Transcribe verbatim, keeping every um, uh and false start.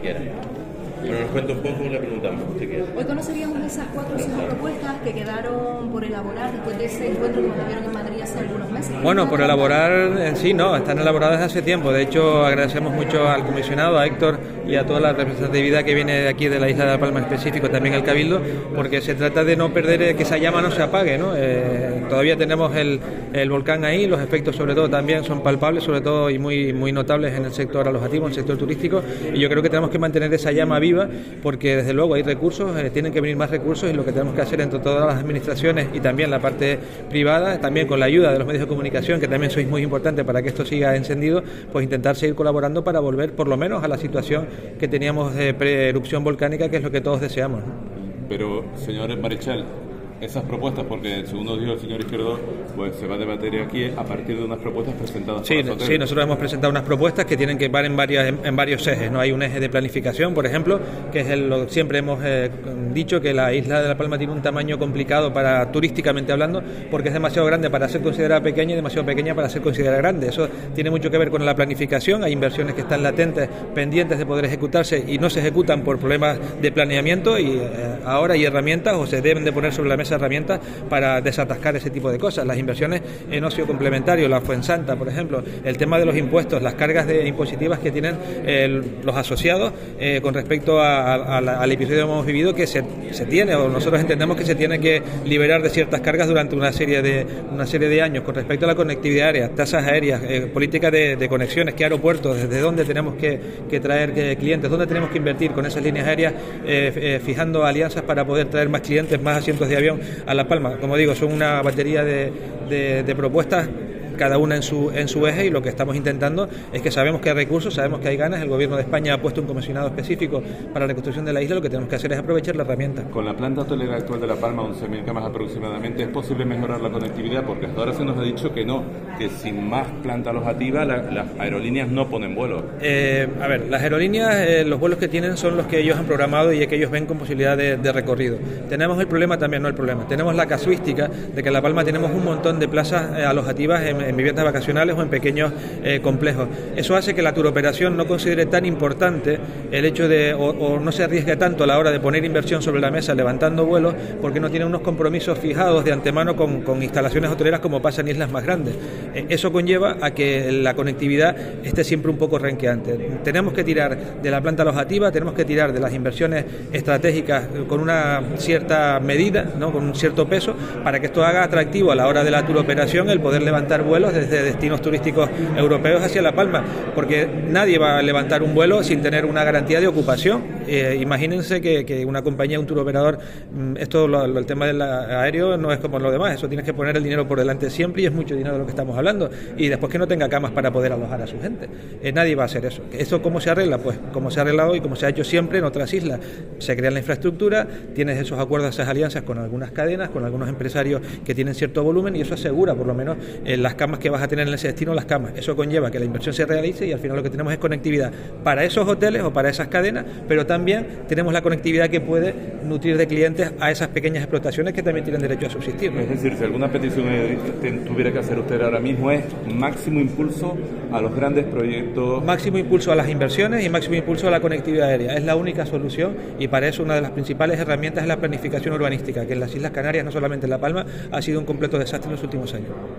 quiera. Bueno, nos cuenta un poco y le preguntamos, si quiere. Hoy conoceríamos esas cuatro o cinco propuestas que quedaron por elaborar después de ese encuentro que tuvieron en Madrid hace algunos meses. Bueno, por elaborar en sí no, están elaboradas hace tiempo. De hecho, agradecemos mucho al comisionado, a Héctor y a toda la representatividad que viene de aquí de la isla de La Palma en específico, también el Cabildo, porque se trata de no perder, que esa llama no se apague, ¿no? Eh, todavía tenemos el, el volcán ahí, los efectos sobre todo también son palpables, sobre todo y muy, muy notables en el sector alojativo, en el sector turístico, y yo creo que tenemos que mantener esa llama viva, porque desde luego hay recursos, eh, tienen que venir más recursos, y lo que tenemos que hacer entre todas las administraciones y también la parte privada, también con la ayuda de los medios de comunicación, que también sois muy importantes para que esto siga encendido, pues intentar seguir colaborando para volver por lo menos a la situación que teníamos de pre-erupción volcánica, que es lo que todos deseamos, ¿no? Pero, señor Marichal, esas propuestas, porque según nos dijo el señor Izquierdo, pues se va a debatir aquí a partir de unas propuestas presentadas sí, por los hoteles. Sí, nosotros hemos presentado unas propuestas que tienen que ir en, varias, en, en varios ejes, ¿no? Hay un eje de planificación, por ejemplo, que es el, lo, siempre hemos eh, dicho que la isla de La Palma tiene un tamaño complicado para turísticamente hablando, porque es demasiado grande para ser considerada pequeña y demasiado pequeña para ser considerada grande. Eso tiene mucho que ver con la planificación. Hay inversiones que están latentes, pendientes de poder ejecutarse y no se ejecutan por problemas de planeamiento, y eh, ahora hay herramientas, o se deben de poner sobre la mesa herramientas para desatascar ese tipo de cosas. Las inversiones en ocio complementario, la Fuensanta, por ejemplo, el tema de los impuestos, las cargas de impositivas que tienen eh, los asociados eh, con respecto a, a, a la, al episodio que hemos vivido, que se, se tiene, o nosotros entendemos que se tiene que liberar de ciertas cargas durante una serie de una serie de años. Con respecto a la conectividad aérea, tasas aéreas, eh, política de, de conexiones, qué aeropuertos, desde dónde tenemos que, que traer que, clientes, dónde tenemos que invertir con esas líneas aéreas, eh, eh, fijando alianzas para poder traer más clientes, más asientos de avión a La Palma. Como digo, son una batería de, de, de propuestas, cada una en su en su eje, y lo que estamos intentando es que sabemos que hay recursos, sabemos que hay ganas. El Gobierno de España ha puesto un comisionado específico para la reconstrucción de la isla. Lo que tenemos que hacer es aprovechar la herramienta. Con la planta hotelera actual de La Palma, once mil camas aproximadamente, ¿es posible mejorar la conectividad? Porque hasta ahora se nos ha dicho que no, que sin más planta alojativa la, las aerolíneas no ponen vuelos. Eh, a ver, las aerolíneas, eh, los vuelos que tienen son los que ellos han programado y que ellos ven con posibilidad de, de recorrido. Tenemos el problema también, no el problema, tenemos la casuística de que en La Palma tenemos un montón de plazas eh, alojativas en en viviendas vacacionales o en pequeños eh, complejos. Eso hace que la turoperación no considere tan importante el hecho de, o, o no se arriesgue tanto a la hora de poner inversión sobre la mesa levantando vuelos, porque no tiene unos compromisos fijados de antemano con, con instalaciones hoteleras, como pasa en islas más grandes. Eh, eso conlleva a que la conectividad esté siempre un poco renqueante. Tenemos que tirar de la planta alojativa, tenemos que tirar de las inversiones estratégicas con una cierta medida, ¿no? Con un cierto peso, para que esto haga atractivo a la hora de la turoperación el poder levantar vuelos desde destinos turísticos europeos hacia La Palma, porque nadie va a levantar un vuelo sin tener una garantía de ocupación. Eh, imagínense que, que una compañía, un turoperador, esto lo, lo, el tema del aéreo no es como lo demás, eso tienes que poner el dinero por delante siempre, y es mucho dinero de lo que estamos hablando, y después que no tenga camas para poder alojar a su gente. Eh, nadie va a hacer eso. ¿Eso cómo se arregla? Pues como se ha arreglado y como se ha hecho siempre en otras islas. Se crea la infraestructura, tienes esos acuerdos, esas alianzas con algunas cadenas, con algunos empresarios que tienen cierto volumen, y eso asegura por lo menos eh, las camas que vas a tener en ese destino, las camas. Eso conlleva que la inversión se realice, y al final lo que tenemos es conectividad para esos hoteles o para esas cadenas, pero también tenemos la conectividad que puede nutrir de clientes a esas pequeñas explotaciones que también tienen derecho a subsistir, ¿no? Es decir, si alguna petición tuviera que hacer usted ahora mismo, es máximo impulso a los grandes proyectos. Máximo impulso a las inversiones y máximo impulso a la conectividad aérea. Es la única solución, y para eso una de las principales herramientas es la planificación urbanística, que en las Islas Canarias, no solamente en La Palma, ha sido un completo desastre en los últimos años.